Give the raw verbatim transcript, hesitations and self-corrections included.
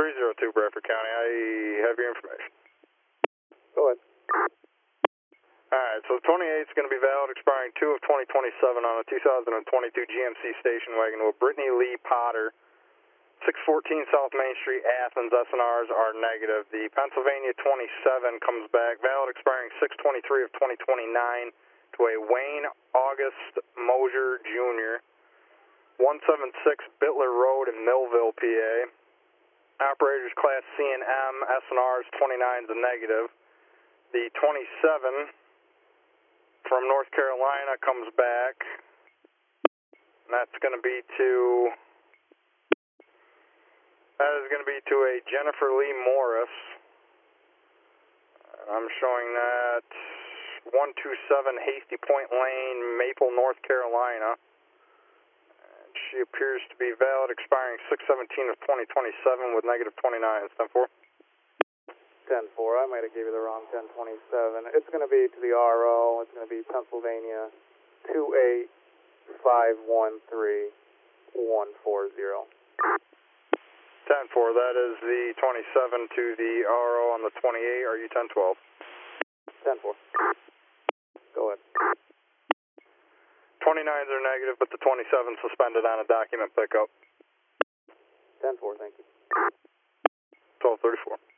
three zero two, Bradford County. I have your information. Go ahead. Alright, so the twenty-eighth is going to be valid, expiring two of twenty twenty-seven on a two thousand twenty-two G M C station wagon with Brittany Lee Potter, six fourteen South Main Street, Athens. S N Rs are negative. The Pennsylvania twenty-seven comes back, valid, expiring six twenty-three of twenty twenty-nine to a Wayne August Mosier Junior, one seventy-six Bitler Road in Millville, P A. Operators Class C and M, S N Rs twenty-nine is a negative. The twenty-seven from North Carolina comes back, and that's going to be to, that is going to be to a Jennifer Lee Morris. I'm showing that one two seven Hasty Point Lane, Maple, North Carolina. And she appears to be valid, expiring six seventeen of twenty twenty-seven with negative twenty-nine. ten four. ten four, I might have gave you the wrong ten twenty-seven. It's going to be to the R O. It's going to be Pennsylvania two eight five one three one four zero. ten four, that is the twenty-seven to the R O on the twenty-eight. Are you ten twelve? ten four. Go ahead. twenty-nines are negative, but the twenty-seven suspended on a document pickup. ten four, thank you. twelve thirty-four.